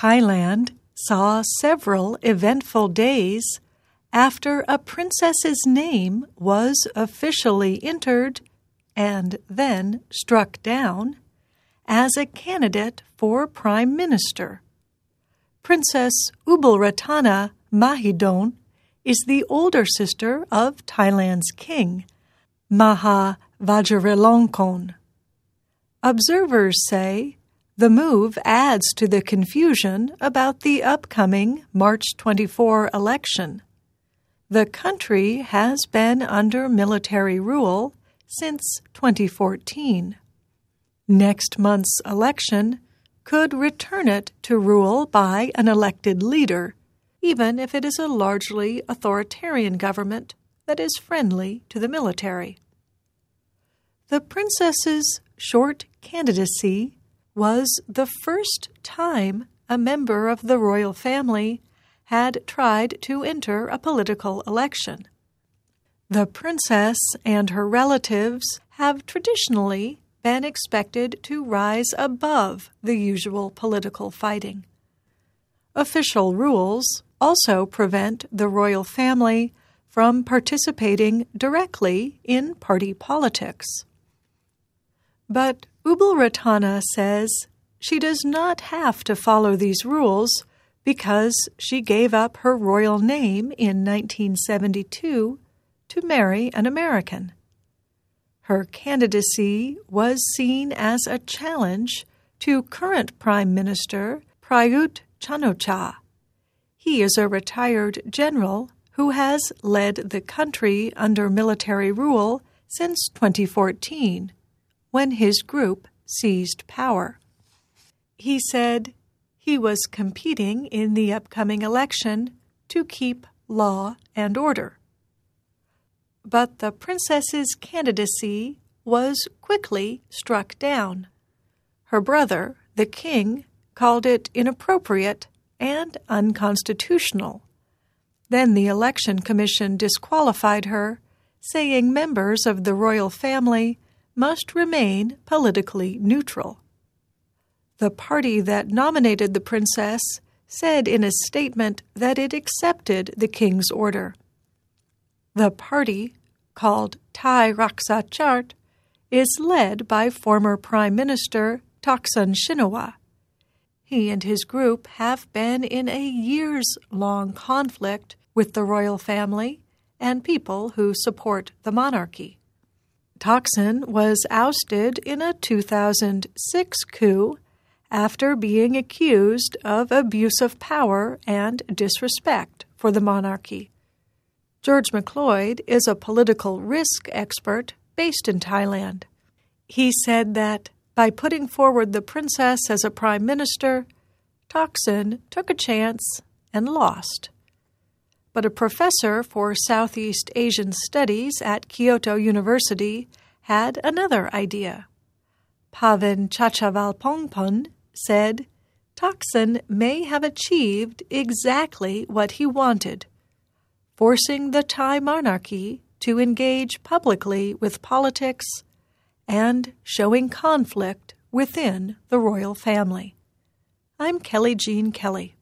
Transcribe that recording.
Thailand saw several eventful days after a princess's name was officially entered and then struck down as a candidate for Prime Minister. Princess Ubulratana Mahidol is the older sister of Thailand's king, Maha Vajiralongkorn. Observers say the move adds to the confusion about the upcoming March 24 election. The country has been under military rule since 2014. Next month's election could return it to rule by an elected leader, even if it is a largely authoritarian government that is friendly to the military. The princess's short candidacy was the first time a member of the royal family had tried to enter a political election. The princess and her relatives have traditionally been expected to rise above the usual political fighting. Official rules also prevent the royal family from participating directly in party politics. But Ubulratana says she does not have to follow these rules because she gave up her royal name in 1972 to marry an American. Her candidacy was seen as a challenge to current Prime Minister Prayut Chan-o-cha. He is a retired general who has led the country under military rule since 2014, when his group seized power. He said he was competing in the upcoming election to keep law and order. But the princess's candidacy was quickly struck down. Her brother, the king, called it inappropriate and unconstitutional. Then the election commission disqualified her, saying members of the royal family must remain politically neutral. The party that nominated the princess said in a statement that it accepted the king's order. The party, called Thai Raksa Chart, is led by former Prime Minister Thaksin Shinawatra. He and his group have been in a years-long conflict with the royal family and people who support the monarchy. Thaksin was ousted in a 2006 coup after being accused of abuse of power and disrespect for the monarchy. George McLeod is a political risk expert based in Thailand. He said that by putting forward the princess as a prime minister, Thaksin took a chance and lost. But a professor for Southeast Asian Studies at Kyoto University had another idea. Pavan Chachavalpongpun said Thaksin may have achieved exactly what he wanted, forcing the Thai monarchy to engage publicly with politics and showing conflict within the royal family. I'm Kelly Jean Kelly.